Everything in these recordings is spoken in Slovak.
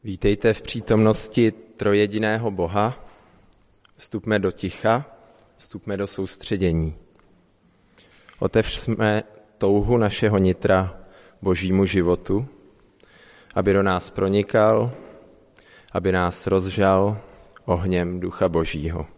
Vítejte v přítomnosti trojjediného Boha. Vstupme do ticha, vstupme do soustředění. Otevřme touhu našeho nitra Božímu životu, aby do nás pronikal, aby nás rozžal ohněm Ducha Božího.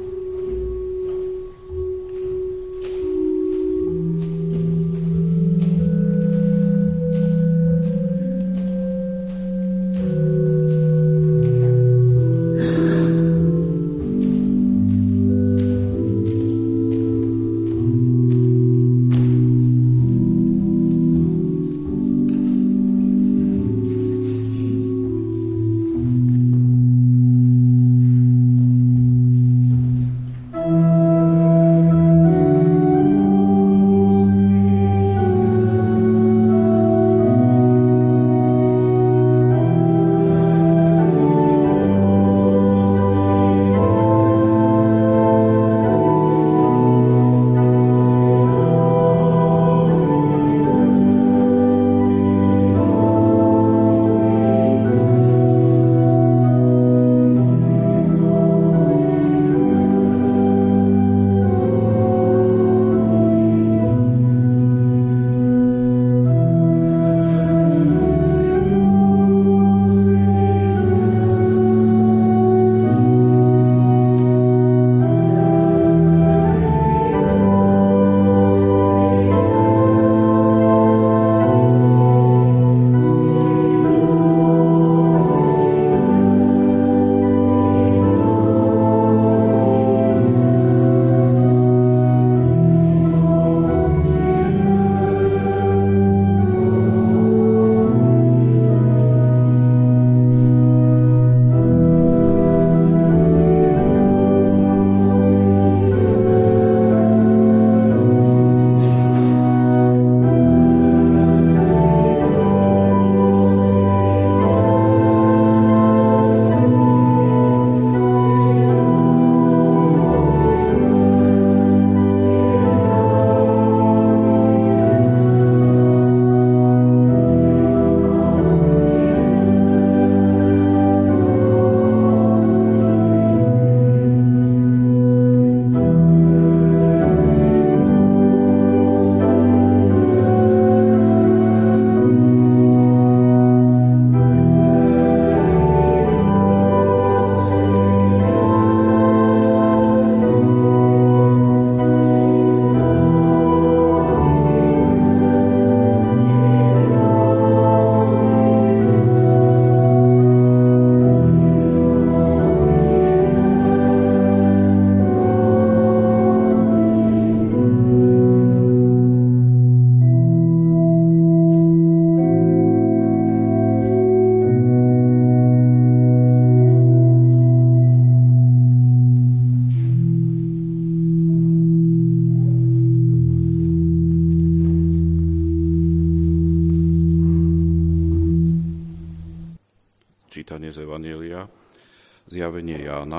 Čítanie z Evanjelia, zjavenie Jána.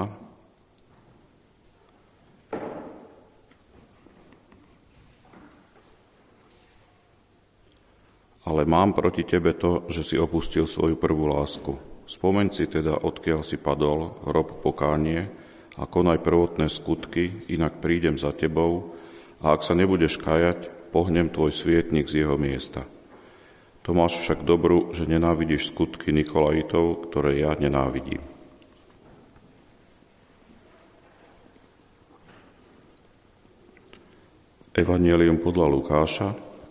Ale mám proti tebe to, že si opustil svoju prvú lásku. Spomeň si teda, odkiaľ si padol, rob pokánie a konaj prvotné skutky, inak prídem za tebou a ak sa nebudeš kajať, pohnem tvoj svietnik z jeho miesta. To máš však dobru, že nenávidíš skutky Nikolaitov, ktoré ja nenávidím. Evanjelium podľa Lukáša.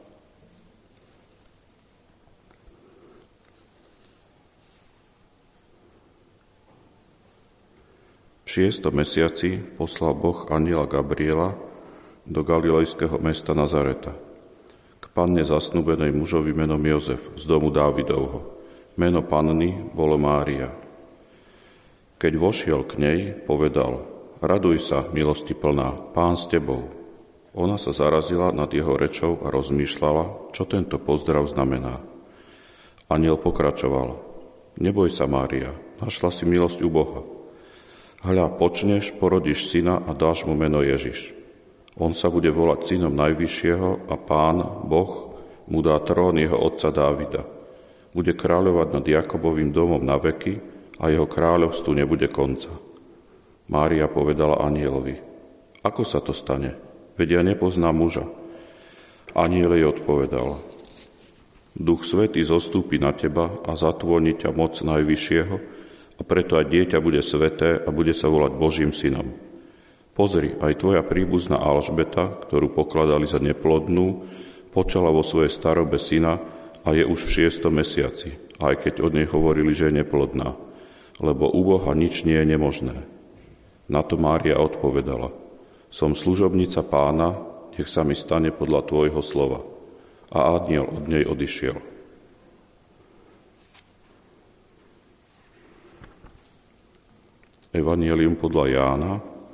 V 6. mesiaci poslal Boh anjela Gabriela do galilejského mesta Nazareta panne zasnúbenej mužovi menom Jozef z domu Dávidovho. Meno panny bolo Mária. Keď vošiel k nej, povedal: Raduj sa, milosti plná, Pán s tebou. Ona sa zarazila nad jeho rečou a rozmýšľala, čo tento pozdrav znamená. Anjel pokračoval: Neboj sa, Mária, našla si milosť u Boha. Hľa, počneš, porodíš syna a dáš mu meno Ježiš. On sa bude volať synom Najvyššieho a Pán, Boh, mu dá trón jeho otca Dávida. bude kráľovať nad Jakobovým domom na veky a jeho kráľovstvu nebude konca. Mária povedala anjelovi: Ako sa to stane? Veď ja nepoznám muža. Anjel jej odpovedal: Duch Svätý zostúpi na teba a zatvoní ťa moc Najvyššieho, a preto aj dieťa bude sväté a bude sa volať Božím synom. Pozri, aj tvoja príbuzná Alžbeta, ktorú pokladali za neplodnú, počala vo svojej starobe syna a je už v 6. mesiaci, aj keď od nej hovorili, že je neplodná, lebo u Boha nič nie je nemožné. Na to Mária odpovedala: Som služobnica Pána, nech sa mi stane podľa tvojho slova. A anjel od nej odišiel. Evangelium podľa Jána.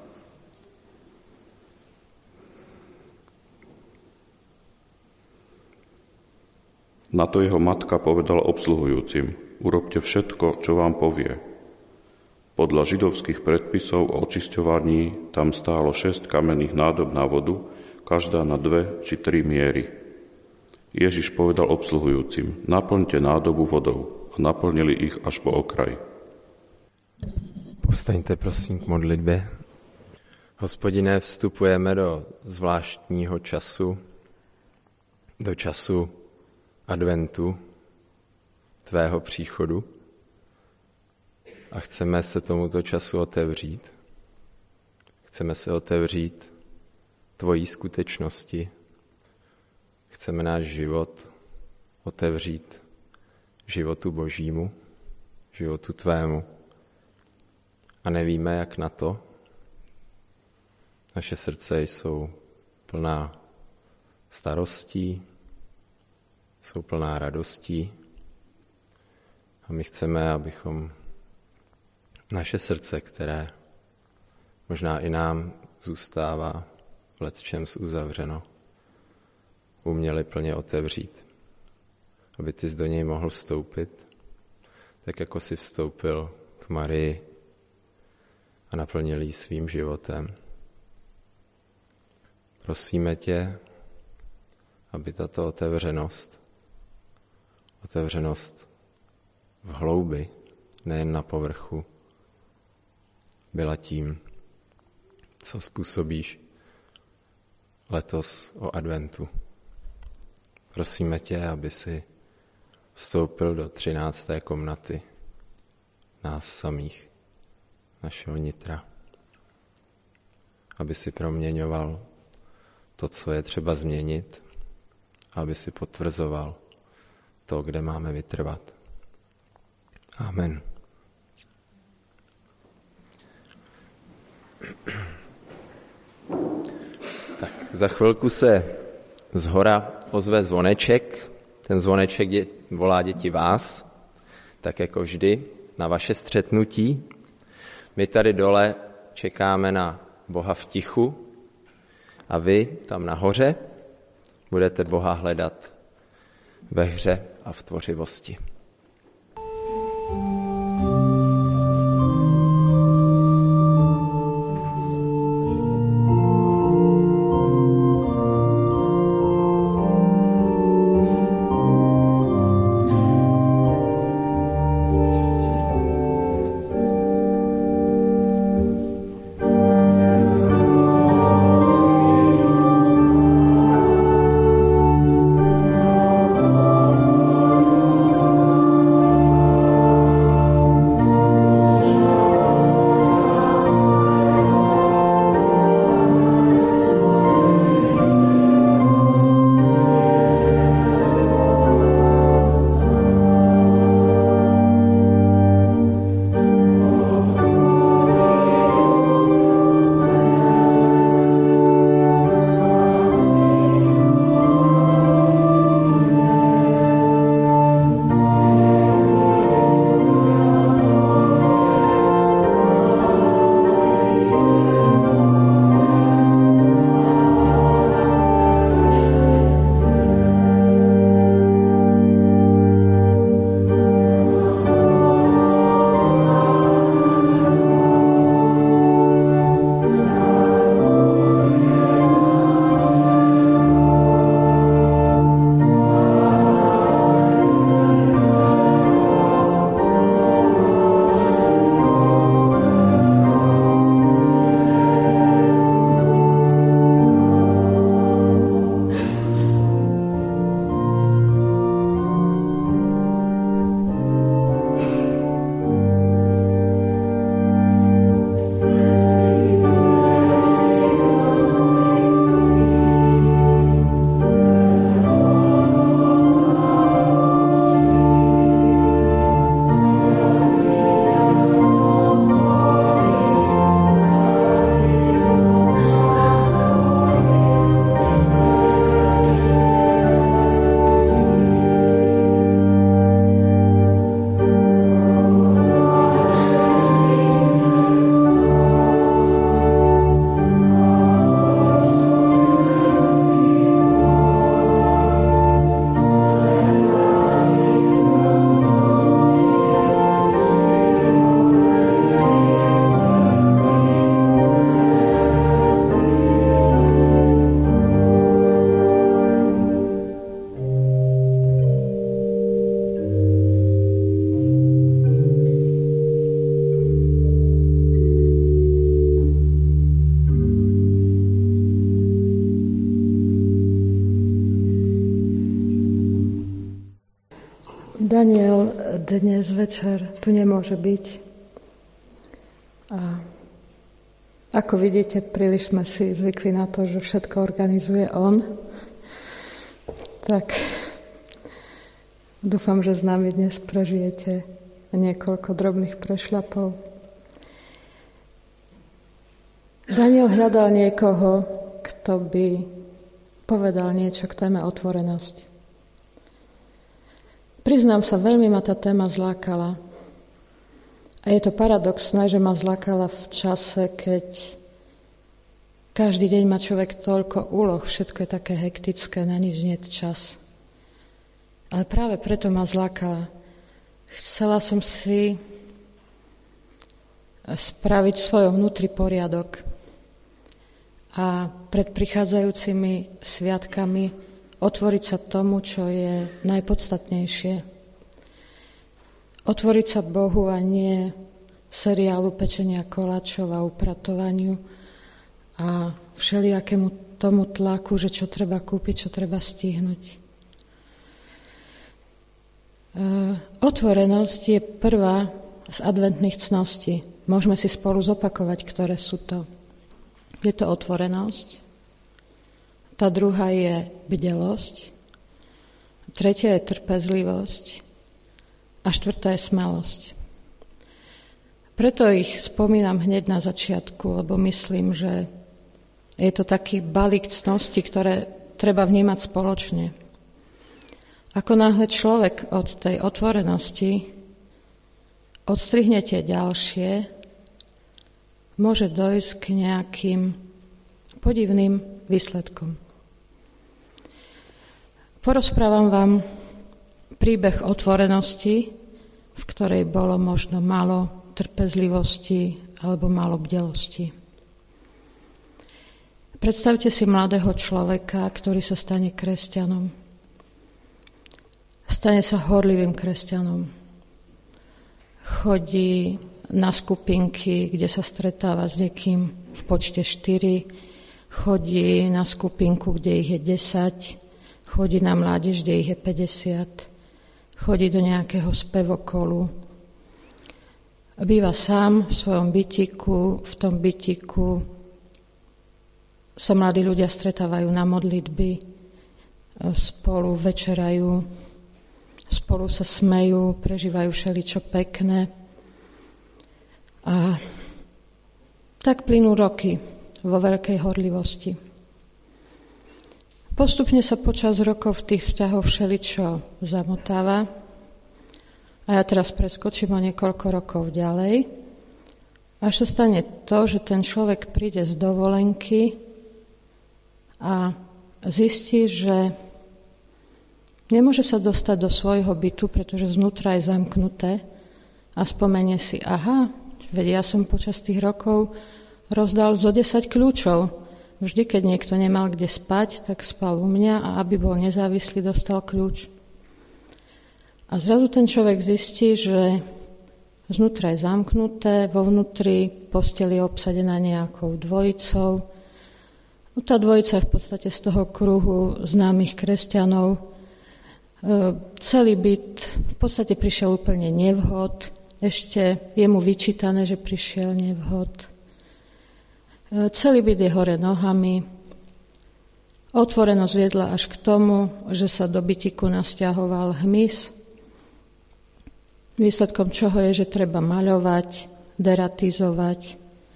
Na to jeho matka povedala obsluhujúcim: Urobte všetko, čo vám povie. Podľa židovských predpisov o očisťovaní tam stálo 6 kamenných nádob na vodu, každá na 2 či 3 miery. Ježiš povedal obsluhujúcim: Naplňte nádobu vodou, a naplnili ich až po okraj. Povstaňte prosím k modlitbě. Hospodine, vstupujeme do zvláštního času, do času adventu, tvého příchodu, a chceme se tomuto času otevřít. Chceme se otevřít tvojí skutečnosti. Chceme náš život otevřít životu Božímu, životu tvému. A nevíme, jak na to. Naše srdce jsou plná starostí, jsou plná radostí. A my chceme, abychom naše srdce, které možná i nám zůstává v lecčems uzavřeno, uměli plně otevřít. Aby ty jsi do něj mohl vstoupit, tak jako jsi vstoupil k Marii a naplnil jí svým životem. Prosíme tě, aby tato otevřenost v hloubi, nejen na povrchu, byla tím, co způsobíš letos o adventu. Prosíme tě, aby si vstoupil do 13. komnaty nás samých, našeho nitra. Aby si proměňoval to, co je třeba změnit, aby si potvrzoval to, kde máme vytrvat. Amen. Tak za chvilku se zhora ozve zvoneček. Ten zvoneček volá děti vás, tak jako vždy, na vaše střetnutí. My tady dole čekáme na Boha v tichu a vy tam nahoře budete Boha hledat ve hře a v tvořivosti. dnes večer tu nemôže byť. A ako vidíte, príliš sme si zvykli na to, že všetko organizuje on. Tak dúfam, že s nami dnes prežijete niekoľko drobných prešľapov. Daniel hľadal niekoho, kto by povedal niečo k téme otvorenosť. Priznám sa, veľmi ma tá téma zlákala. A je to paradoxné, že ma zlákala v čase, keď každý deň má človek toľko úloh, všetko je také hektické, na nič nie je čas. Ale práve preto ma zlákala. Chcela som si spraviť v svojom vnútri poriadok a pred prichádzajúcimi sviatkami otvoriť sa tomu, čo je najpodstatnejšie. Otvoriť sa Bohu a nie seriálu pečenia koláčov a upratovaniu a všelijakému tomu tlaku, že čo treba kúpiť, čo treba stihnúť. Otvorenosť je prvá z adventných cností. Môžeme si spolu zopakovať, ktoré sú to. Je to otvorenosť. Tá druhá je bdelosť. Tretia je trpezlivosť. A štvrtá je smelosť. Preto ich spomínam hneď na začiatku, lebo myslím, že je to taký balík cností, ktoré treba vnímať spoločne. Ako náhle človek od tej otvorenosti odstrihne tie ďalšie, môže dojsť k nejakým podivným výsledkom. Porozprávam vám príbeh otvorenosti, v ktorej bolo možno málo trpezlivosti alebo málo bdelosti. Predstavte si mladého človeka, ktorý sa stane kresťanom. Stane sa horlivým kresťanom. Chodí na skupinky, kde sa stretáva s niekým v počte 4. Chodí na skupinku, kde ich je 10. Chodí na mládež, kde ich je 50. Chodí do nejakého spevokolu. Býva sám v svojom bytiku. V tom bytiku sa mladí ľudia stretávajú na modlitby, spolu večerajú, spolu sa smejú, prežívajú všeličo pekné. A tak plynú roky vo veľkej horlivosti. Postupne sa počas rokov v tých vzťahoch všeličo zamotáva. A ja teraz preskočím o niekoľko rokov ďalej. Až sa stane to, že ten človek príde z dovolenky a zistí, že nemôže sa dostať do svojho bytu, pretože znútra je zamknuté a spomenie si, veď ja som počas tých rokov rozdal zo 10 kľúčov. Vždy, keď niekto nemal kde spať, tak spal u mňa a aby bol nezávislý, dostal kľúč. A zrazu ten človek zistí, že znútra je zamknuté, vo vnútri posteľ je obsadená nejakou dvojicou. Tá dvojica je v podstate z toho kruhu známych kresťanov. Celý byt v podstate prišiel úplne nevhod. Ešte je mu vyčítané, že prišiel nevhod. Celý byt je hore nohami. Otvorenosť viedla až k tomu, že sa do bytiku nasťahoval hmyz. Výsledkom čoho je, že treba maľovať, deratizovať.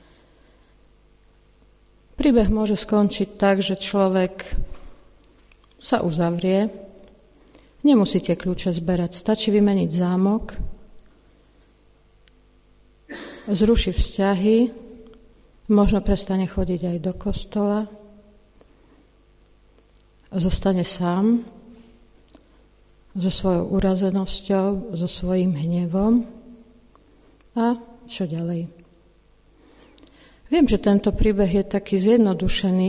Príbeh môže skončiť tak, že človek sa uzavrie, nemusíte kľúče zberať, stačí vymeniť zámok, zruší vzťahy, možno prestane chodiť aj do kostola, zostane sám so svojou urazenosťou, so svojím hnevom a čo ďalej. Viem, že tento príbeh je taký zjednodušený,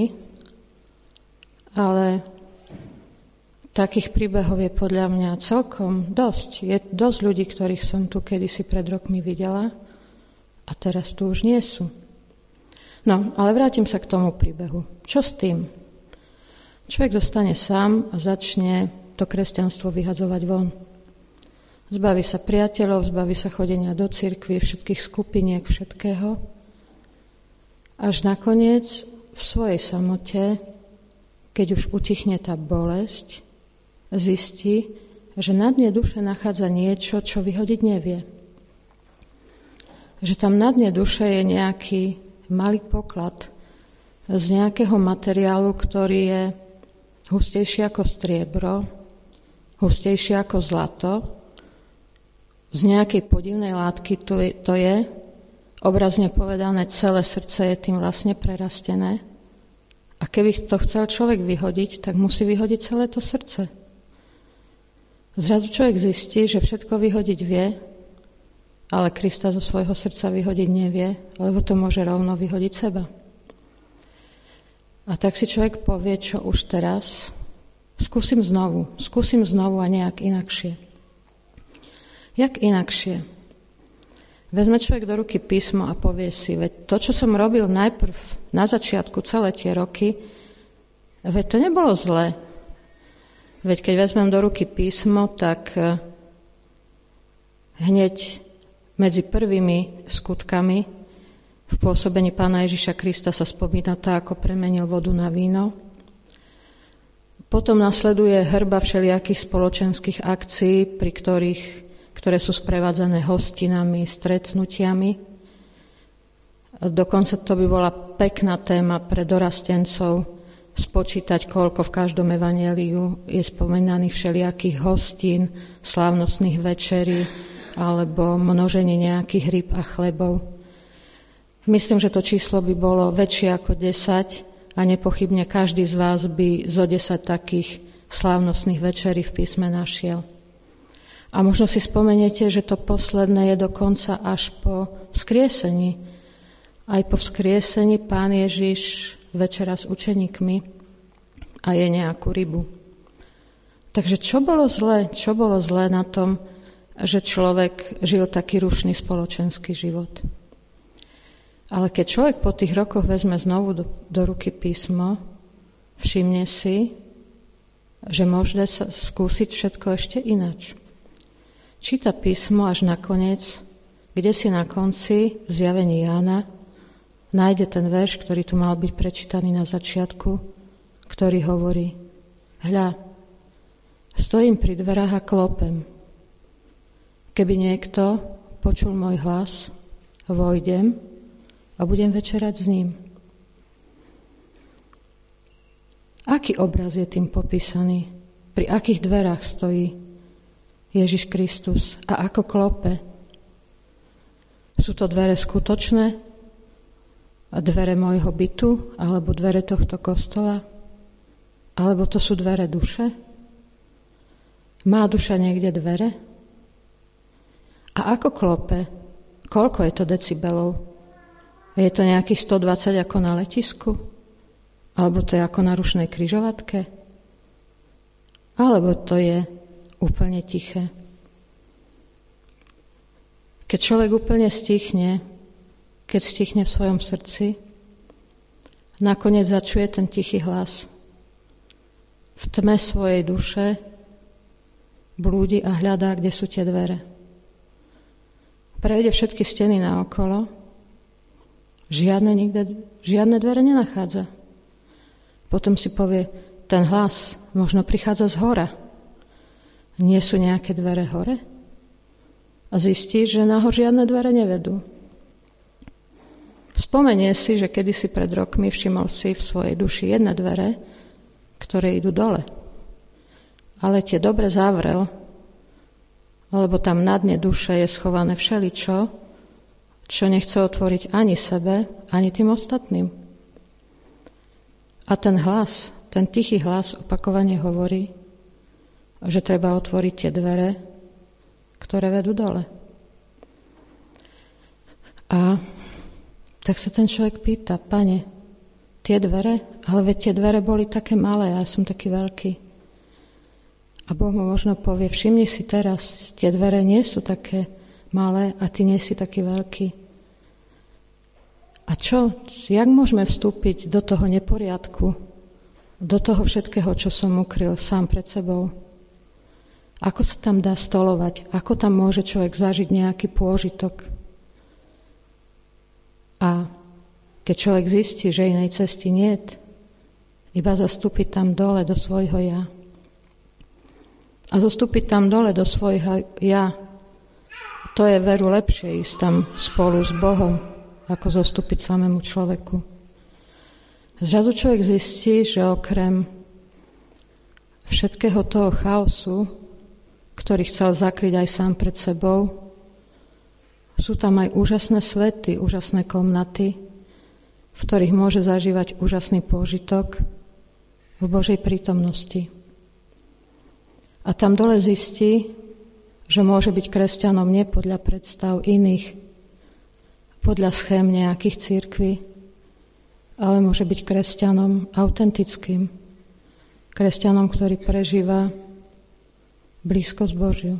ale takých príbehov je podľa mňa celkom dosť. Je dosť ľudí, ktorých som tu kedysi pred rokmi videla a teraz tu už nie sú. No, ale vrátim sa k tomu príbehu. Čo s tým? Človek dostane sám a začne to kresťanstvo vyhadzovať von. Zbaví sa priateľov, zbaví sa chodenia do cirkvi, všetkých skupiniek, všetkého. Až nakoniec v svojej samote, keď už utichne tá bolesť, zistí, že na dne duše nachádza niečo, čo vyhodiť nevie. Že tam na dne duše je nejaký malý poklad z nejakého materiálu, ktorý je hustejší ako striebro, hustejší ako zlato, z nejakej podivnej látky to je, obrazne povedané, celé srdce je tým vlastne prerastené. A keby to chcel človek vyhodiť, tak musí vyhodiť celé to srdce. Zrazu človek zistí, že všetko vyhodiť vie, ale Krista zo svojho srdca vyhodiť nevie, lebo to môže rovno vyhodiť seba. A tak si človek povie, čo už teraz, skúsim znovu a nejak inakšie. Jak inakšie? Vezme človek do ruky písmo a povie si, veď to, čo som robil najprv na začiatku celé tie roky, veď to nebolo zlé. Veď keď vezmem do ruky písmo, tak hneď medzi prvými skutkami v pôsobení Pána Ježiša Krista sa spomína to, ako premenil vodu na víno. Potom nasleduje hrba všelijakých spoločenských akcií, ktoré sú sprevádzané hostinami, stretnutiami. Dokonca to by bola pekná téma pre dorastencov spočítať, koľko v každom evanjeliu je spomínaných všelijakých hostín, slávnostných večerí alebo množenie nejakých rýb a chlebov. Myslím, že to číslo by bolo väčšie ako 10 a nepochybne každý z vás by zo 10 takých slávnostných večerí v písme našiel. A možno si spomeniete, že to posledné je dokonca až po vzkriesení. Aj po vzkriesení Pán Ježiš večera s učeníkmi a je nejakú rybu. Takže čo bolo zlé? Čo bolo zlé na tom, že človek žil taký rušný spoločenský život? Ale keď človek po tých rokoch vezme znovu do ruky písmo, všimne si, že môže sa skúsiť všetko ešte ináč. Číta písmo až nakoniec, kde si na konci v zjavení Jána nájde ten verš, ktorý tu mal byť prečítaný na začiatku, ktorý hovorí: Hľa, stojím pri dverách a klopem. Keby niekto počul môj hlas, vojdem a budem večerať s ním. Aký obraz je tým popísaný? Pri akých dverách stojí Ježiš Kristus a ako klope? Sú to dvere skutočné? A dvere môjho bytu? Alebo dvere tohto kostola? Alebo to sú dvere duše? Má duša niekde dvere? A ako klope? Koľko je to decibelov? Je to nejakých 120 ako na letisku? Alebo to je ako na rušnej križovatke? Alebo to je úplne tiché? Keď človek úplne stichne, keď stichne v svojom srdci, nakoniec začuje ten tichý hlas. V tme svojej duše blúdi a hľadá, kde sú tie dvere. Prejde všetky steny naokolo, žiadne dvere nenachádza. Potom si povie, ten hlas možno prichádza z hora. Nie sú nejaké dvere hore? A zistí, že nahor žiadne dvere nevedú. Spomenie si, že kedysi pred rokmi všimol si v svojej duši jedné dvere, ktoré idú dole. Ale tie dobre zavrel, lebo tam na dne duše je schované všeličo, čo nechce otvoriť ani sebe, ani tým ostatným. A ten hlas, ten tichý hlas opakovane hovorí, že treba otvoriť tie dvere, ktoré vedú dole. A tak sa ten človek pýta, Pane, tie dvere, ale veď tie dvere boli také malé, a ja som taký veľký. A Boh mu možno povie, všimni si teraz, tie dvere nie sú také malé a ty nie si taký veľký. A čo? Jak môžeme vstúpiť do toho neporiadku, do toho všetkého, čo som ukryl sám pred sebou? Ako sa tam dá stolovať? Ako tam môže človek zažiť nejaký pôžitok? A keď človek zistí, že inej cesty niet, iba zostúpiť tam dole do svojho ja. A zostúpiť tam dole do svojho ja, to je veru lepšie ísť tam spolu s Bohom, ako zostúpiť samému človeku. Zrazu človek zistí, že okrem všetkého toho chaosu, ktorý chcel zakryť aj sám pred sebou, sú tam aj úžasné svety, úžasné komnaty, v ktorých môže zažívať úžasný pôžitok v Božej prítomnosti. A tam dole zistí, že môže byť kresťanom nie podľa predstav iných, podľa schém nejakých cirkví, ale môže byť kresťanom autentickým, kresťanom, ktorý prežíva blízkosť Božiu.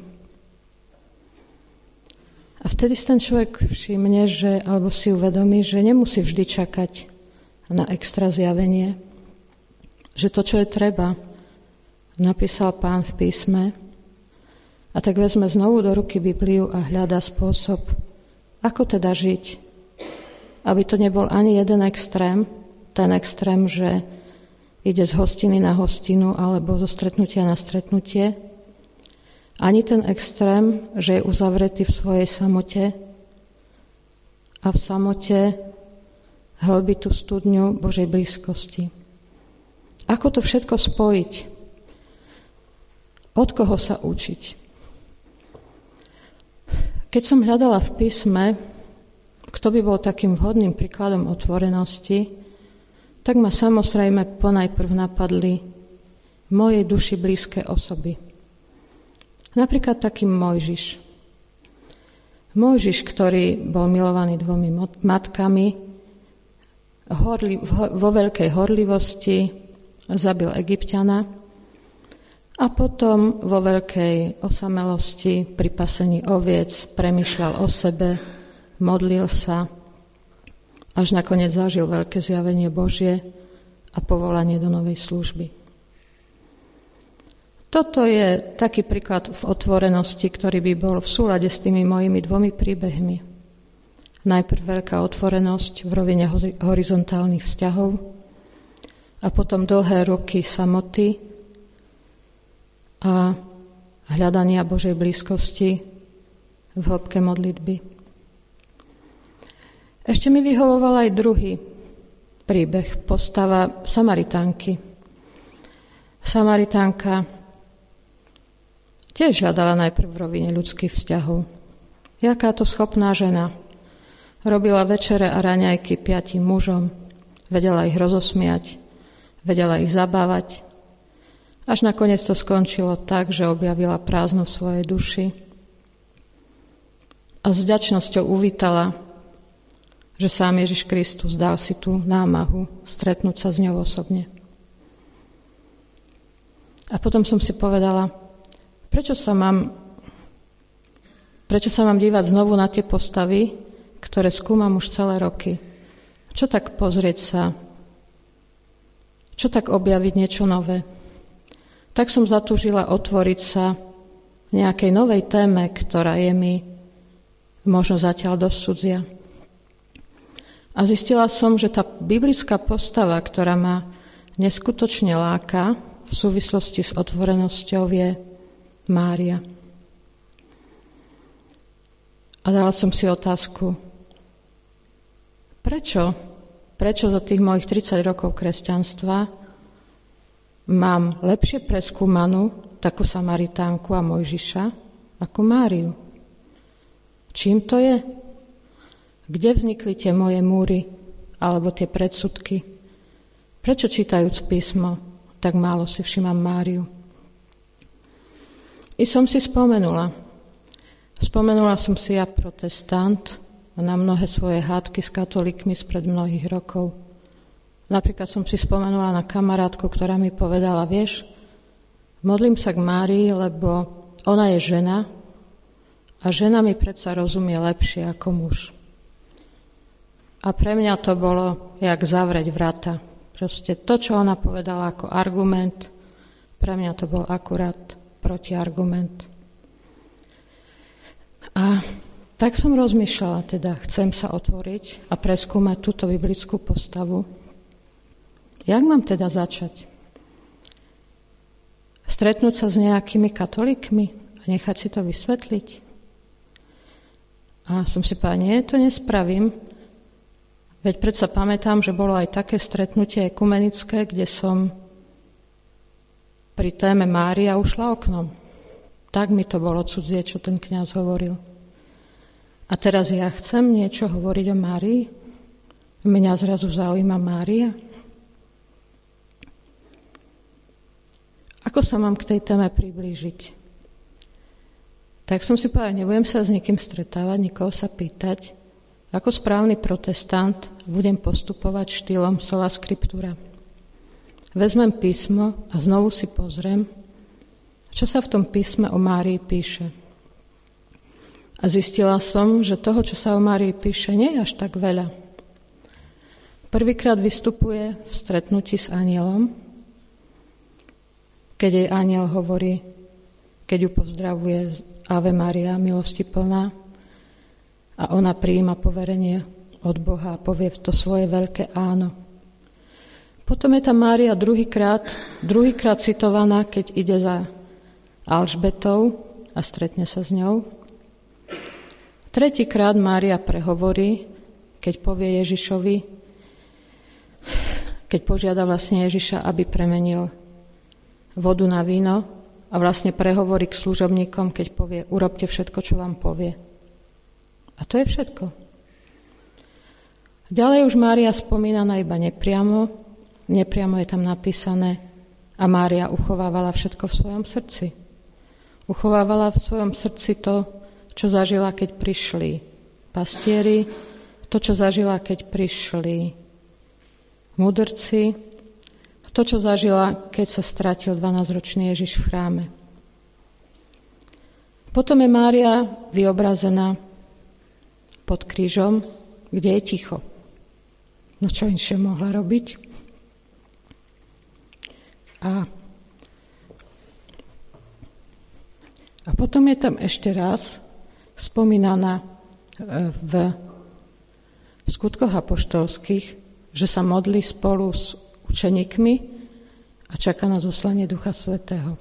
A vtedy si ten človek všimne, alebo si uvedomí, že nemusí vždy čakať na extra zjavenie, že to, čo je treba, napísal Pán v písme, a tak vezme znovu do ruky Bibliu a hľadá spôsob, ako teda žiť, aby to nebol ani jeden extrém, ten extrém, že ide z hostiny na hostinu alebo zo stretnutia na stretnutie, ani ten extrém, že je uzavretý v svojej samote a v samote hlbí tú studňu Božej blízkosti. Ako to všetko spojiť? Od koho sa učiť? Keď som hľadala v písme, kto by bol takým vhodným príkladom otvorenosti, tak ma samozrejme ponajprv napadli mojej duši blízke osoby. Napríklad taký Mojžiš. Mojžiš, ktorý bol milovaný 2 matkami, vo veľkej horlivosti zabil Egypťana a potom vo veľkej osamelosti pri pasení oviec premýšľal o sebe, modlil sa, až nakoniec zažil veľké zjavenie Božie a povolanie do novej služby. Toto je taký príklad v otvorenosti, ktorý by bol v súlade s tými mojimi 2 príbehmi. Najprv veľká otvorenosť v rovine horizontálnych vzťahov a potom dlhé roky samoty a hľadania Božej blízkosti v hĺbke modlitby. Ešte mi vyhovoval aj druhý príbeh, postava Samaritánky. Samaritánka tiež hľadala najprv v rovine ľudských vzťahov. Jaká to schopná žena. Robila večere a raňajky 5 mužom, vedela ich rozosmiať, vedela ich zabávať, až nakoniec to skončilo tak, že objavila prázdno v svojej duši a s vďačnosťou uvítala, že sám Ježiš Kristus dal si tú námahu stretnúť sa s ňou osobne. A potom som si povedala, prečo sa mám dívať znovu na tie postavy, ktoré skúmam už celé roky. Čo tak pozrieť sa? Čo tak objaviť niečo nové? Tak som zatúžila otvoriť sa nejakej novej téme, ktorá je mi možno zatiaľ dosť cudzia. A zistila som, že tá biblická postava, ktorá ma neskutočne láka v súvislosti s otvorenosťou, je Mária. A dala som si otázku, prečo za tých mojich 30 rokov kresťanstva mám lepšie preskúmanú takú Samaritánku a Mojžiša ako Máriu? Čím to je? Kde vznikli tie moje múry alebo tie predsudky? Prečo čítajúc písmo tak málo si všímam Máriu? I som si spomenula som si ja protestant na mnohé svoje hádky s katolíkmi spred mnohých rokov. Napríklad som si spomenula na kamarátku, ktorá mi povedala, vieš, modlím sa k Márii, lebo ona je žena a žena mi predsa rozumie lepšie ako muž. A pre mňa to bolo jak zavrieť vrata. Proste to, čo ona povedala ako argument, pre mňa to bol akurát protiargument. A tak som rozmýšľala, teda chcem sa otvoriť a preskúmať túto biblickú postavu. Jak mám teda začať? Stretnúť sa s nejakými katolíkmi a nechať si to vysvetliť? A som si povedala, nie, to nespravím. Veď predsa pamätám, že bolo aj také stretnutie ekumenické, kde som pri téme Mária ušla oknom. Tak mi to bolo cudzie, čo ten kňaz hovoril. A teraz ja chcem niečo hovoriť o Márii? Mňa zrazu zaujíma Mária? Ako sa mám k tej téme priblížiť? Tak som si povedala, nebudem sa s nikým stretávať, nikoho sa pýtať. Ako správny protestant budem postupovať štýlom sola scriptura. Vezmem písmo a znovu si pozriem, čo sa v tom písme o Márii píše. A zistila som, že toho, čo sa o Márii píše, nie je až tak veľa. Prvýkrát vystupuje v stretnutí s anjelom, keď jej anjel hovorí, keď ju pozdravuje Ave Maria, milosti plná, a ona prijíma poverenie od Boha a povie to svoje veľké áno. Potom je tam Mária druhýkrát citovaná, keď ide za Alžbetou a stretne sa s ňou. Tretíkrát Mária prehovorí, keď povie Ježišovi, keď požiada vlastne Ježiša, aby premenil vodu na víno a vlastne prehovorí k služobníkom, keď povie, urobte všetko, čo vám povie. A to je všetko. Ďalej už Mária spomínaná iba nepriamo je tam napísané a Mária uchovávala všetko v svojom srdci. Uchovávala v svojom srdci to, čo zažila, keď prišli pastieri, to, čo zažila, keď prišli mudrci, to, čo zažila, keď sa stratil 12-ročný Ježiš v chráme. Potom je Mária vyobrazená pod krížom, kde je ticho. No čo inšie mohla robiť? A potom je tam ešte raz spomínaná v skutkoch apoštolských, že sa modlí spolu s učeníkmi a čaká na zoslanie Ducha Svätého.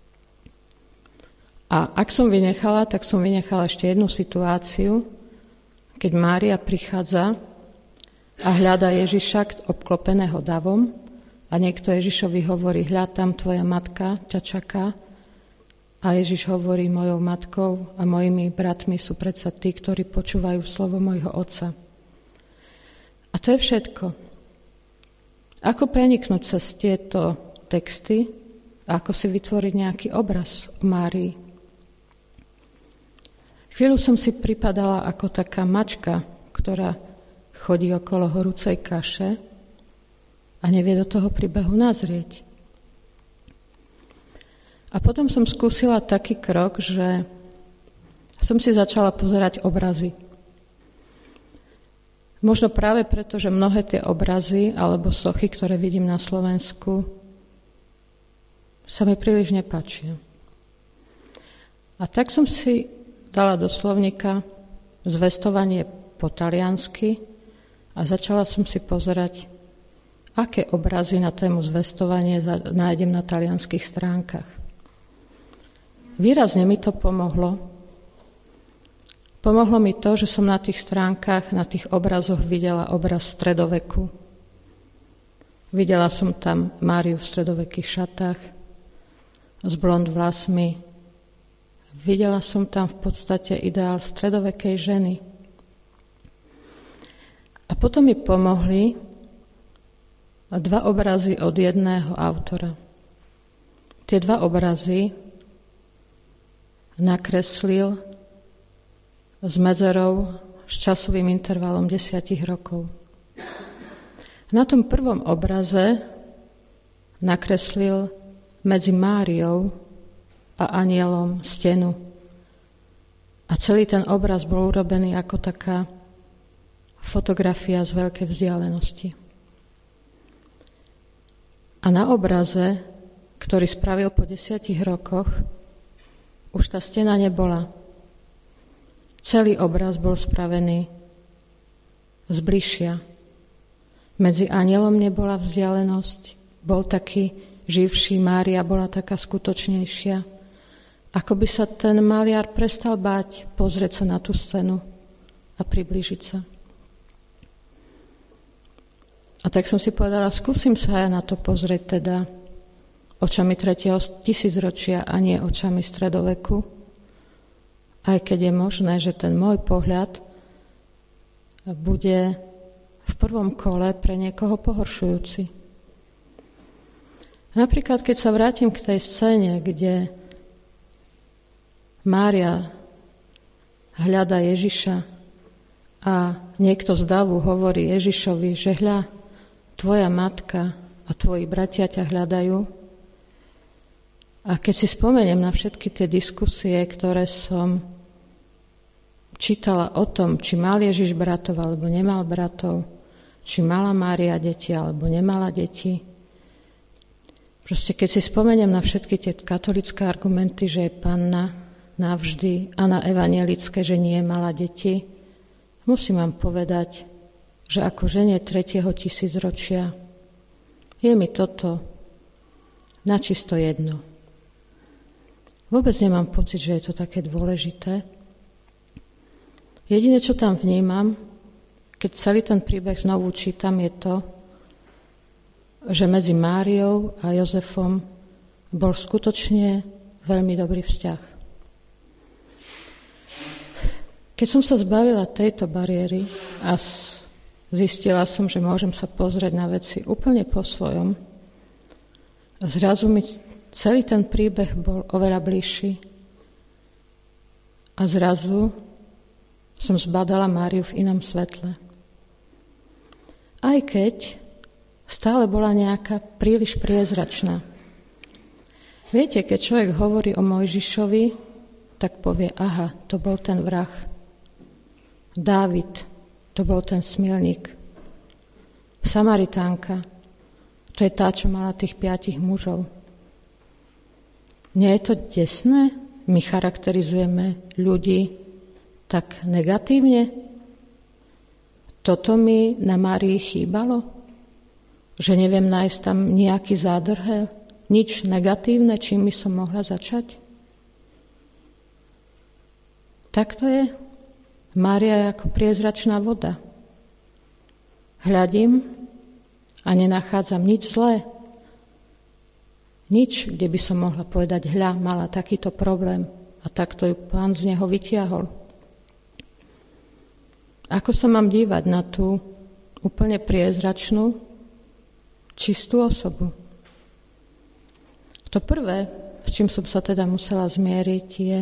A ak som vynechala, tak som vynechala ešte jednu situáciu, keď Mária prichádza a hľadá Ježiša obklopeného davom a niekto Ježišovi hovorí, hľad, tam tvoja matka ťa čaká. A Ježiš hovorí, mojou matkou a mojimi bratmi sú predsa tí, ktorí počúvajú slovo mojho Otca. A to je všetko. Ako preniknúť cez tieto texty a ako si vytvoriť nejaký obraz o Márii? Chvíľu som si pripadala ako taká mačka, ktorá chodí okolo horúcej kaše a nevie do toho príbehu nazrieť. A potom som skúsila taký krok, že som si začala pozerať obrazy. Možno práve preto, že mnohé tie obrazy alebo sochy, ktoré vidím na Slovensku, sa mi príliš nepáčia. A tak som si dala do slovníka zvestovanie po taliansky a začala som si pozerať, aké obrazy na tému zvestovanie nájdem na talianskych stránkach. Výrazne mi to pomohlo. Pomohlo mi to, že som na tých stránkach, na tých obrazoch videla obraz stredoveku. Videla som tam Máriu v stredovekých šatách s blond vlasmi. Videla som tam v podstate ideál stredovekej ženy. A potom mi pomohli dva obrazy od jedného autora. Tie dva obrazy nakreslil s medzerou, s časovým intervalom 10 rokov. Na tom prvom obraze nakreslil medzi Máriou a anielom stenu. A celý ten obraz bol urobený ako taká fotografia z veľkej vzdialenosti. A na obraze, ktorý spravil po 10 rokoch, už tá stena nebola. Celý obraz bol spravený zbližšia. Medzi anjelom nebola vzdialenosť, bol taký živší, Mária bola taká skutočnejšia. Ako by sa ten maliar prestal báť pozrieť sa na tú scénu a priblížiť sa. A tak som si povedala, skúsim sa aj na to pozrieť teda očami 3. tisícročia a nie očami stredoveku. Aj keď je možné, že ten môj pohľad bude v prvom kole pre niekoho pohoršujúci. Napríklad, keď sa vrátim k tej scéne, kde Mária hľadá Ježiša a niekto z davu hovorí Ježišovi, že hľa, tvoja matka a tvoji bratia ťa hľadajú. A keď si spomeniem na všetky tie diskusie, ktoré som čítala o tom, či mal Ježiš bratov alebo nemal bratov, či mala Mária deti alebo nemala deti. Proste keď si spomeniem na všetky tie katolické argumenty, že je panna navždy a na evanjelické, že nie mala deti, musím vám povedať, že ako žene 3. tisícročia je mi toto načisto jedno. Vôbec nemám pocit, že je to také dôležité. Jediné, čo tam vnímam, keď celý ten príbeh znovu čítam, je to, že medzi Máriou a Jozefom bol skutočne veľmi dobrý vzťah. Keď som sa zbavila tejto bariéry a zistila som, že môžem sa pozrieť na veci úplne po svojom, zrazu mi celý ten príbeh bol oveľa bližší a zrazu som zbadala Máriu v inom svetle. Aj keď stále bola nejaká príliš priezračná. Viete, keď človek hovorí o Mojžišovi, tak povie, aha, to bol ten vrah. Dávid, to bol ten smilník. Samaritánka, to je tá, čo mala tých 5 mužov. Nie je to desné? My charakterizujeme ľudí tak negatívne? Toto mi na Márii chýbalo? Že neviem nájsť tam nejaký zádrhel? Nič negatívne, čím by som mohla začať? Tak to je. Mária je ako priezračná voda. Hľadím a nenachádzam nič zlé. Nič, kde by som mohla povedať, hľa, mala takýto problém a takto ju Pán z neho vytiahol. Ako sa mám dívať na tú úplne priezračnú, čistú osobu? To prvé, s čím som sa teda musela zmieriť, je,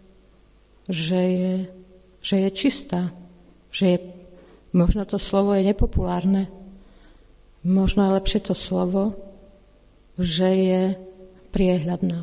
že je čistá, že je, možno to slovo je nepopulárne, možno je lepšie to slovo, že je priehľadná.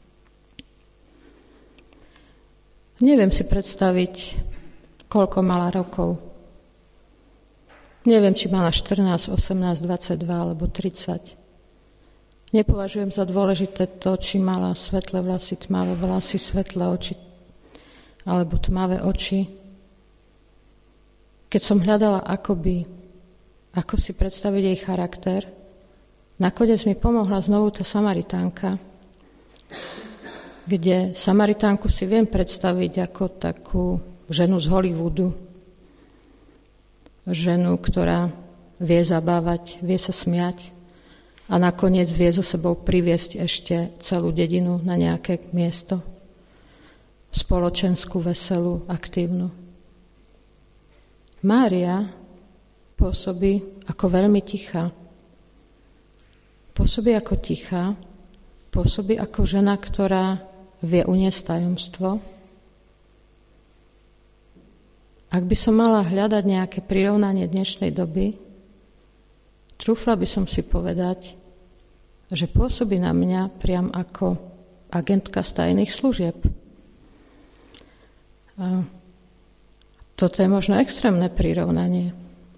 Neviem si predstaviť, koľko mala rokov. Neviem, či mala 14, 18, 22 alebo 30. Nepovažujem za dôležité to, či mala svetlé vlasy, tmavé vlasy, svetlé oči alebo tmavé oči. Keď som hľadala ako si predstaviť jej charakter, nakoniec mi pomohla znovu tá Samaritánka, kde Samaritánku si viem predstaviť ako takú ženu z Hollywoodu. Ženu, ktorá vie zabávať, vie sa smiať a nakoniec vie so sebou priviesť ešte celú dedinu na nejaké miesto. Spoločenskú, veselú, aktívnu. Mária pôsobí ako veľmi tichá. Pôsobí ako tichá, pôsobí ako žena, ktorá vie uniesť tajomstvo. Ak by som mala hľadať nejaké prirovnanie dnešnej doby, trúfla by som si povedať, že pôsobí na mňa priam ako agentka z tajných služieb. A toto je možno extrémne prirovnanie.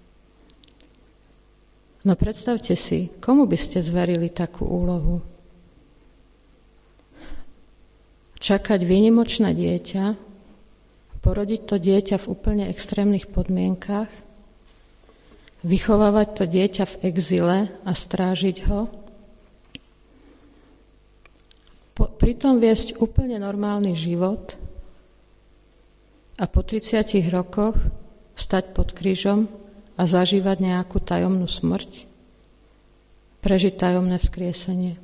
No predstavte si, komu by ste zverili takú úlohu? čakať výnimočné dieťa, porodiť to dieťa v úplne extrémnych podmienkach, vychovávať to dieťa v exile a strážiť ho, pritom viesť úplne normálny život a po 30 rokoch stať pod krížom a zažívať nejakú tajomnú smrť, prežiť tajomné vzkriesenie.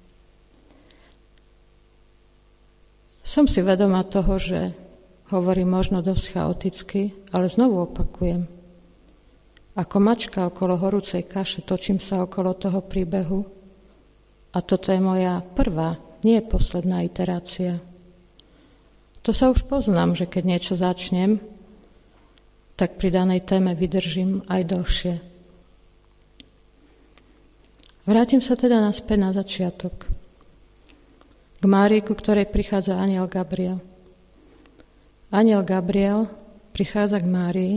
Som si vedomá toho, že hovorím možno dosť chaoticky, ale znovu opakujem. Ako mačka okolo horúcej kaše točím sa okolo toho príbehu a toto je moja prvá, nie je posledná iterácia. To sa už poznám, že keď niečo začnem, tak pri danej téme vydržím aj dlhšie. Vrátim sa teda naspäť na začiatok. K Márii, ku ktorej prichádza anjel Gabriel. Anjel Gabriel prichádza k Márii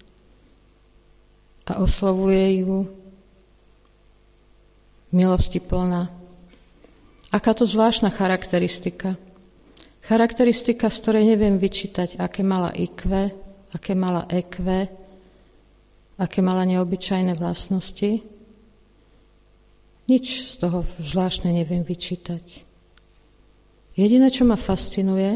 a oslovuje ju milosti plná. Aká to zvláštna charakteristika. Charakteristika, z ktorej neviem vyčítať, aké mala IQ, aké mala EQ, aké mala neobyčajné vlastnosti. Nič z toho zvláštne neviem vyčítať. Jediné, čo ma fascinuje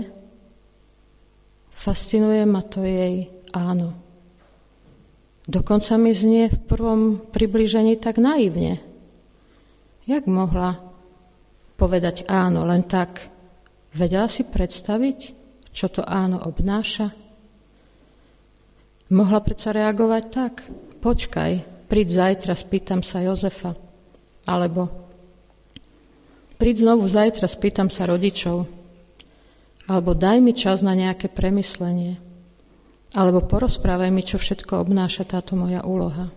ma to jej áno. Dokonca mi znie v prvom priblížení tak naivne. Jak mohla povedať áno len tak? Vedela si predstaviť, čo to áno obnáša? Mohla predsa reagovať tak: počkaj, príď zajtra, spýtam sa Jozefa. Alebo príď znovu zajtra, spýtam sa rodičov. Alebo daj mi čas na nejaké premyslenie. Alebo porozprávaj mi, čo všetko obnáša táto moja úloha.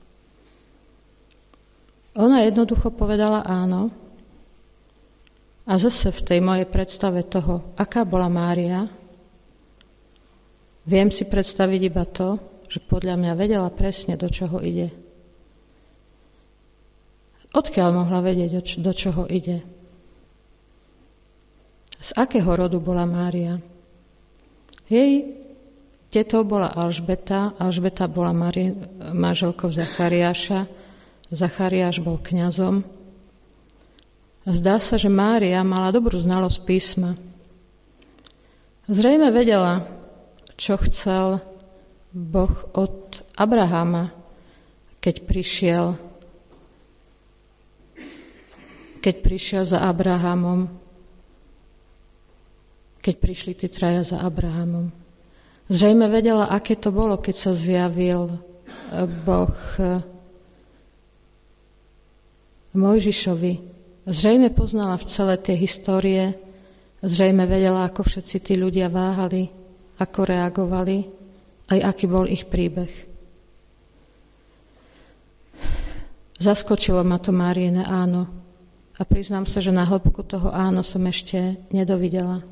Ona jednoducho povedala áno. A zase v tej mojej predstave toho, aká bola Mária, viem si predstaviť iba to, že podľa mňa vedela presne, do čoho ide. Odkiaľ mohla vedieť, do čoho ide? Z akého rodu bola Mária? Jej tetou bola Alžbeta, Alžbeta bola manželkou Zachariáša, Zachariáš bol kňazom. Zdá sa, že Mária mala dobrú znalosť písma. Zrejme vedela, čo chcel Boh od Abrahama, keď prišiel za Abrahamom, keď prišli tí traja za Abrahamom. Zrejme vedela, aké to bolo, keď sa zjavil Boh Mojžišovi. Zrejme poznala v celé tie histórie, zrejme vedela, ako všetci tí ľudia váhali, ako reagovali, aj aký bol ich príbeh. Zaskočilo ma to Máriine áno a priznám sa, že na hĺbku toho áno som ešte nedovidela.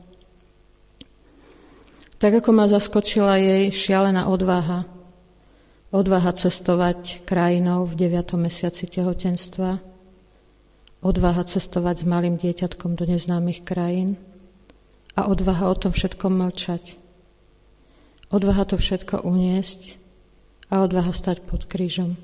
Tak ako ma zaskočila jej šialená odvaha. Odvaha cestovať krajinou v 9. mesiaci tehotenstva. Odvaha cestovať s malým dieťatkom do neznámych krajín. A odvaha o tom všetkom mlčať. Odvaha to všetko uniesť a odvaha stať pod krížom.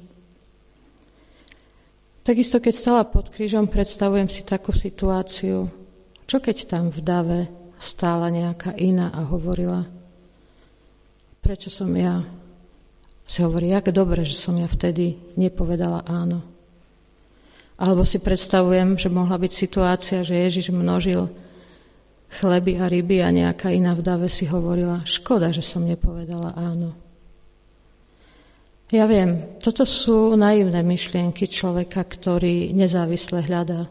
Takisto, keď stala pod krížom, predstavujem si takú situáciu. Čo keď tam v dave stála nejaká iná a hovorila: prečo som ja? Si hovorí, jak dobre, že som ja vtedy nepovedala áno. Alebo si predstavujem, že mohla byť situácia, že Ježiš množil chleby a ryby a nejaká iná v dave si hovorila: škoda, že som nepovedala áno. Ja viem, toto sú naivné myšlienky človeka, ktorý nezávisle hľadá.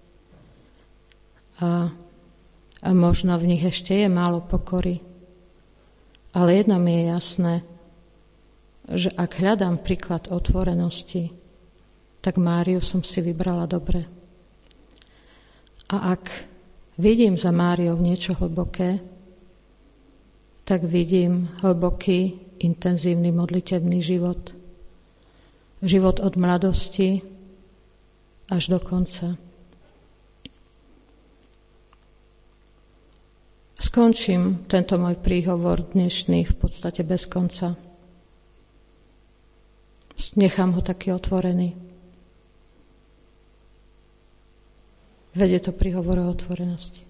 A možno v nich ešte je málo pokory. Ale jedno mi je jasné, že ak hľadám príklad otvorenosti, tak Máriu som si vybrala dobre. A ak vidím za Máriou niečo hlboké, tak vidím hlboký, intenzívny modlitebný život. Život od mladosti až do konca. skončím tento môj príhovor dnešný v podstate bez konca. Nechám ho taký otvorený. Vedie to príhovor o otvorenosti.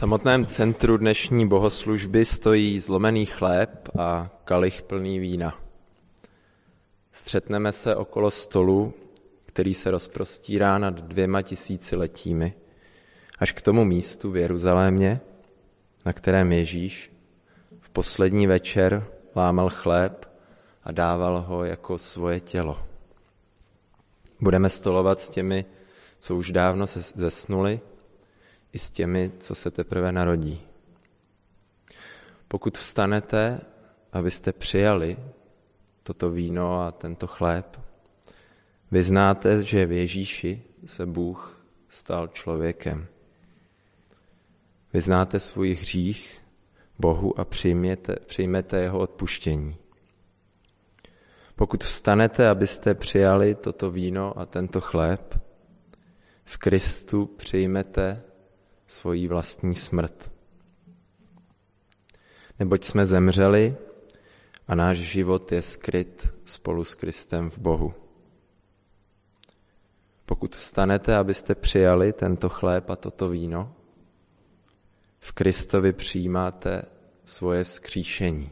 samotném centru dnešní bohoslužby stojí zlomený chléb a kalich plný vína. Střetneme se okolo stolu, který se rozprostírá nad 2000 letími, až k tomu místu v Jeruzalémě, na kterém Ježíš v poslední večer lámal chléb a dával ho jako svoje tělo. Budeme stolovat s těmi, co už dávno zesnuli, i s těmi, co se teprve narodí. Pokud vstanete, abyste přijali toto víno a tento chléb, vyznáte, že v Ježíši se Bůh stal člověkem. Vyznáte svůj hřích Bohu a přijmete jeho odpuštění. Pokud vstanete, abyste přijali toto víno a tento chléb, v Kristu přijmete svoji vlastní smrt. Neboť jsme zemřeli a náš život je skryt spolu s Kristem v Bohu. Pokud vstanete, abyste přijali tento chléb a toto víno, v Kristovi přijímáte svoje vzkříšení.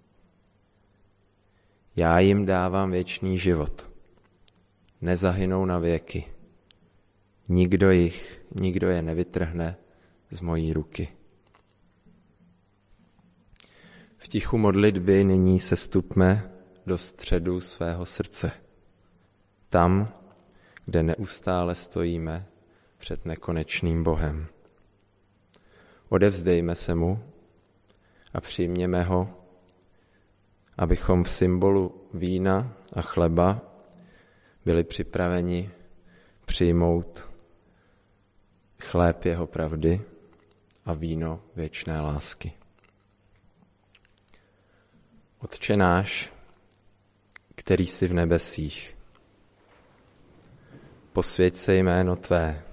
Já jim dávám věčný život. Nezahynou na věky. Nikdo je nevytrhne z mojí ruky. V tichu modlitby nyní sestupme do středu svého srdce. Tam, kde neustále stojíme před nekonečným Bohem. Odevzdejme se mu a přijměme ho, abychom v symbolu vína a chleba byli připraveni přijmout chléb jeho pravdy a víno věčné lásky. Otče náš, který jsi v nebesích, posvěť se jméno tvé,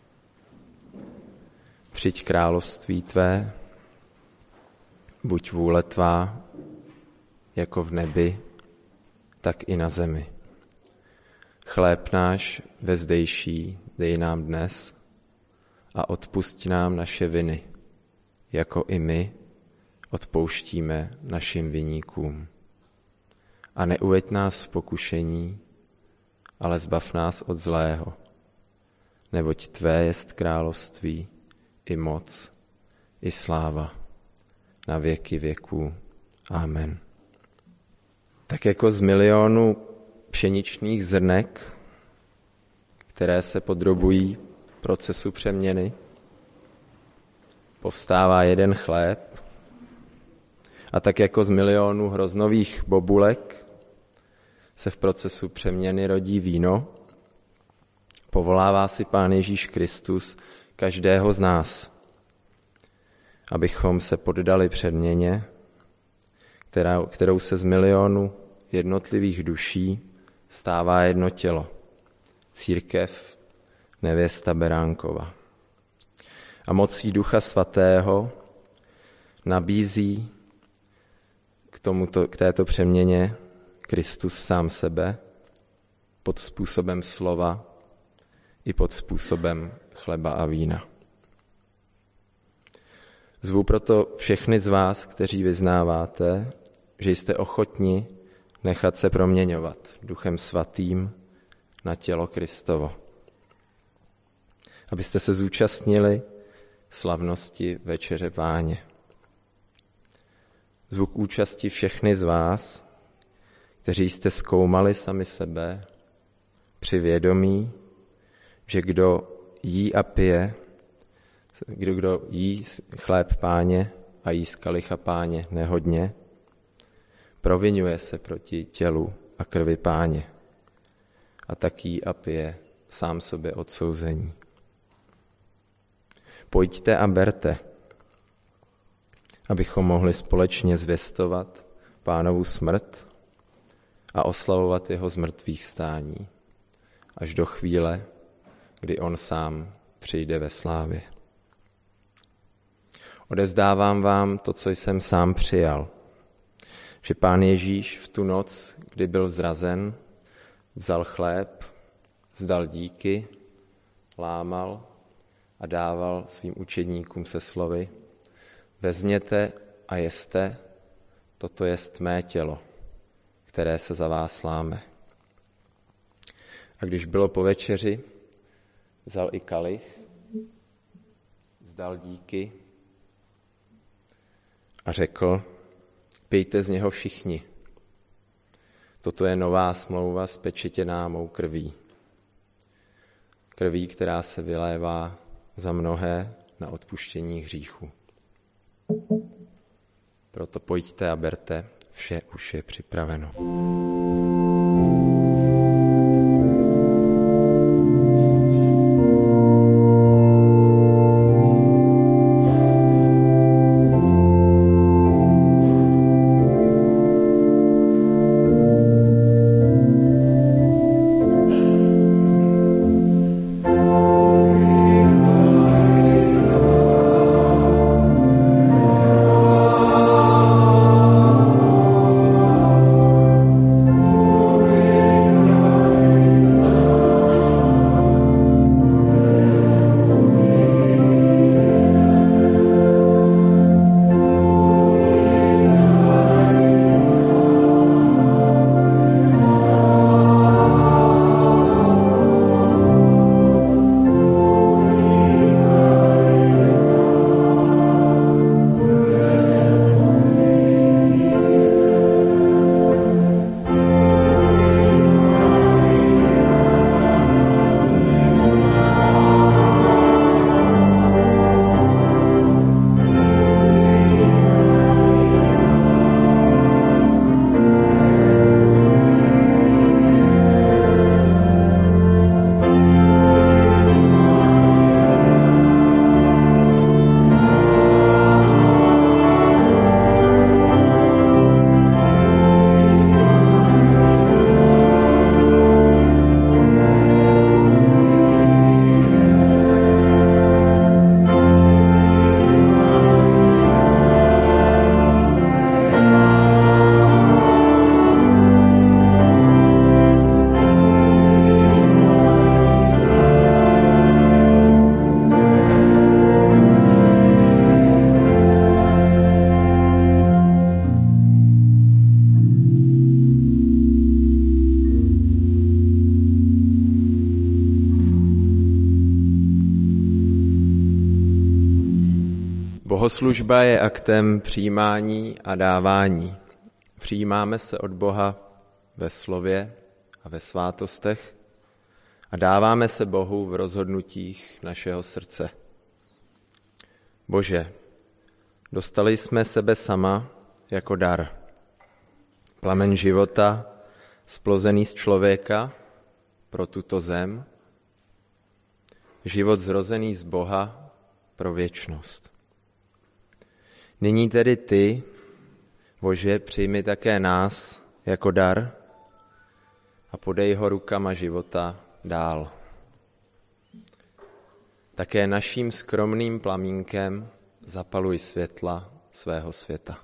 přijď království tvé, buď vůle tvá, jako v nebi, tak i na zemi. Chléb náš vezdejší dej nám dnes a odpusť nám naše viny, jako i my odpouštíme našim viníkům. A neuveď nás v pokušení, ale zbav nás od zlého, neboť tvé jest království, i moc, i sláva, na věky věků. Amen. Tak jako z milionu pšeničných zrnek, které se podrobují procesu přeměny, povstává jeden chléb, a tak jako z milionů hroznových bobulek se v procesu přeměny rodí víno, povolává si Pán Ježíš Kristus každého z nás, abychom se poddali přeměně, kterou se z milionu jednotlivých duší stává jedno tělo, církev, nevěsta Beránkova. A mocí Ducha Svatého nabízí k této přeměně Kristus sám sebe pod způsobem slova i pod způsobem chleba a vína. Zvu proto všechny z vás, kteří vyznáváte, že jste ochotni nechat se proměňovat Duchem Svatým na tělo Kristovo. Abyste se zúčastnili slavnosti Večeře Páně. Zvu k účasti všechny z vás, kteří jste zkoumali sami sebe při vědomí, že kdo jí a pije, kdo jí chléb Páně a jí z kalicha Páně nehodně, provinuje se proti tělu a krvi Páně a tak jí a pije sám sobě odsouzení. Pojďte a berte, abychom mohli společně zvěstovat Pánovu smrt a oslavovat jeho zmrtvých stání až do chvíle, kdy on sám přijde ve slávě. Odevzdávám vám to, co jsem sám přijal, že Pán Ježíš v tu noc, kdy byl zrazen, vzal chléb, vzdal díky, lámal a dával svým učedníkům se slovy: vezměte a jeste, toto jest mé tělo, které se za vás láme. A když bylo po večeři, vzal i kalich, vzdal díky a řekl: pijte z něho všichni. Toto je nová smlouva spečetěná mou krví. Krví, která se vylévá za mnohé na odpuštění hříchu. Proto pojďte a berte, vše už je připraveno. Bohoslužba je aktem přijímání a dávání. Přijímáme se od Boha ve slově a ve svátostech a dáváme se Bohu v rozhodnutích našeho srdce. Bože, dostali jsme sebe sama jako dar. Plamen života, splozený z člověka pro tuto zem, život zrozený z Boha pro věčnost. Nyní tedy ty, Bože, přijmi také nás jako dar a podej ho rukama života dál. Také naším skromným plamínkem zapaluj světla svého světa.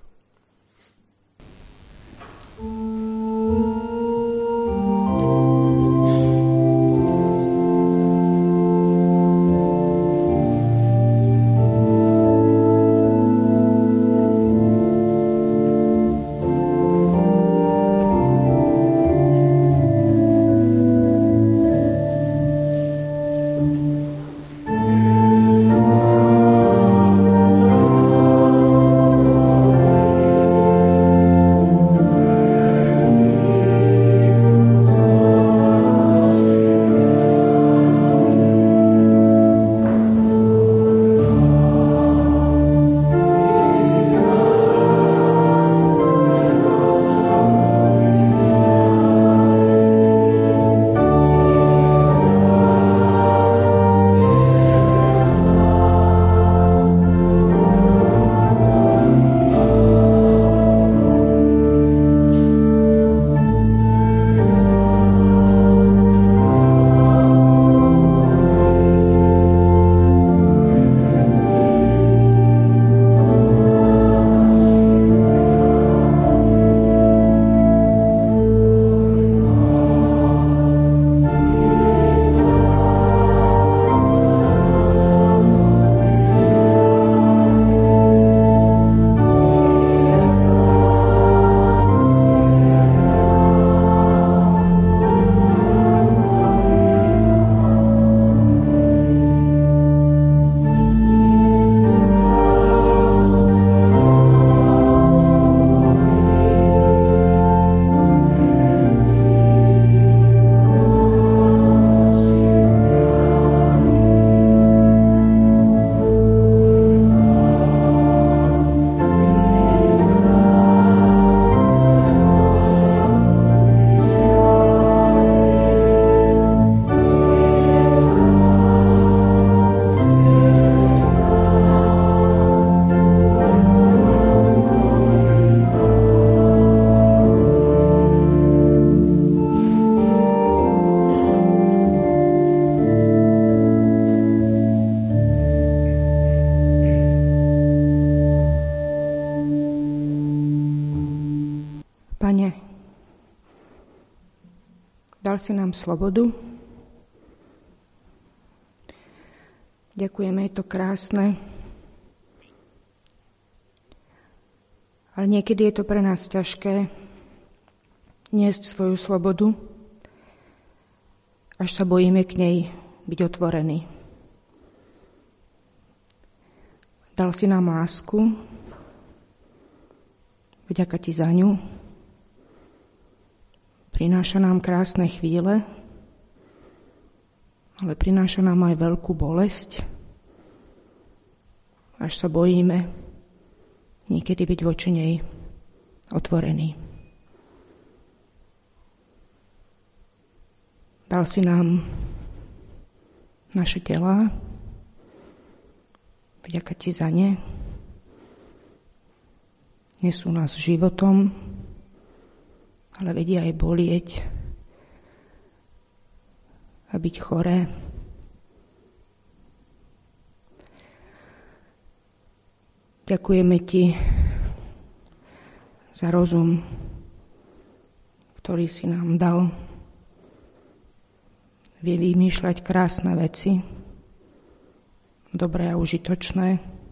Dal si nám slobodu. Ďakujeme, je to krásne. Ale niekedy je to pre nás ťažké niesť svoju slobodu, až sa bojíme k nej byť otvorení. Dal si nám lásku, vďaka ti za ňu. Prináša nám krásne chvíle, ale prináša nám aj veľkú bolesť, až sa bojíme niekedy byť voči nej otvorení. Dal si nám naše telá, vďaka ti za ne. Nesú nás životom, ale vedia aj bolieť a byť choré. Ďakujeme ti za rozum, ktorý si nám dal. Vie vymýšľať krásne veci, dobré a užitočné,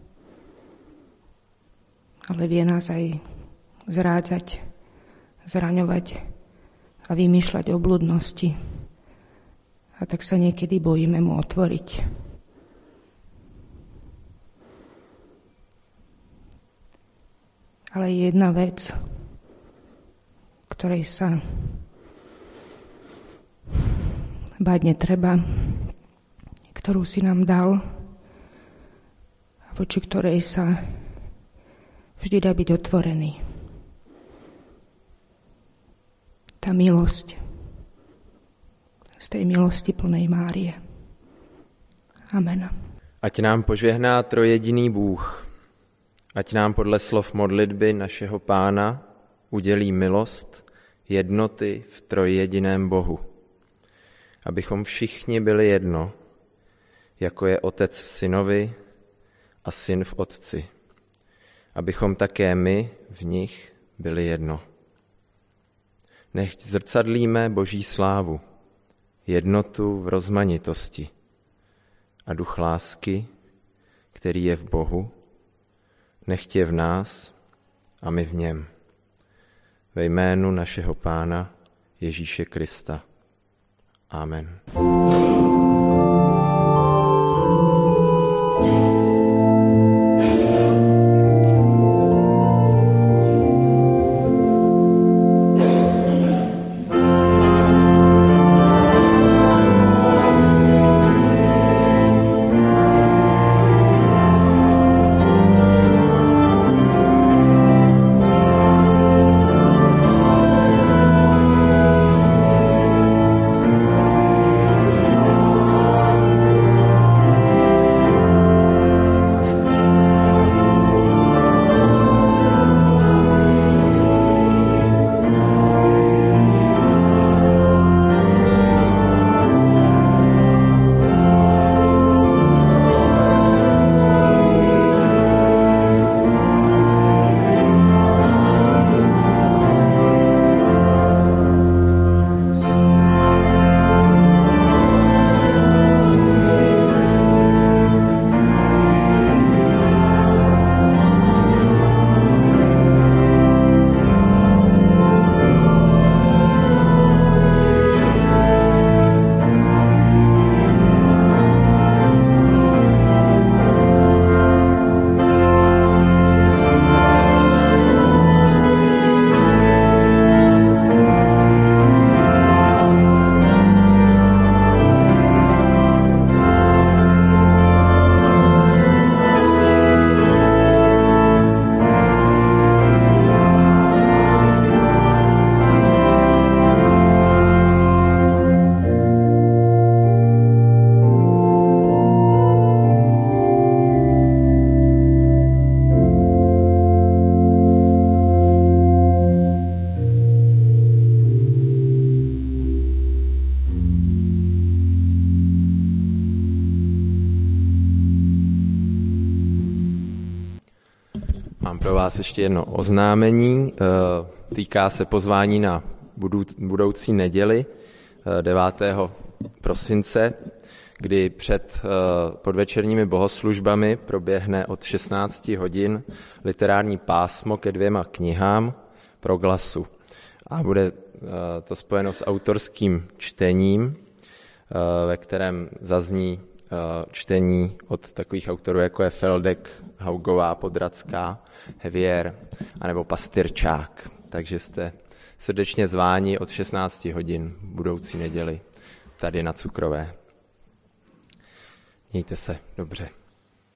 ale vie nás aj zrádzať, zraňovať a vymýšľať obľudnosti. A tak sa niekedy bojíme mu otvoriť. Ale je jedna vec, ktorej sa báť netreba, ktorú si nám dal a voči ktorej sa vždy dá byť otvorený. Tá milosť z tej milosti plnej Márie. Amen. Ať nám požehná trojjediný Bůh, ať nám podle slov modlitby našeho Pána udělí milost jednoty v trojjediném Bohu, abychom všichni byli jedno, jako je Otec v Synovi a Syn v Otci, abychom také my v nich byli jedno. Nechť zrcadlíme Boží slávu, jednotu v rozmanitosti a duch lásky, který je v Bohu, nechť je v nás a my v něm. Ve jménu našeho Pána Ježíše Krista. Amen. Mám pro vás ještě jedno oznámení, týká se pozvání na budoucí neděli. 9. prosince, kdy před podvečerními bohoslužbami proběhne od 16 hodin literární pásmo ke 2 knihám Proglasu. A bude to spojeno s autorským čtením, ve kterém zazní čtení od takových autorů, jako je Feldek, Haugová, Podradská, Hevier anebo Pastyrčák. Takže jste srdečně zváni od 16 hodin budoucí neděli tady na Cukrové. Mějte se dobře.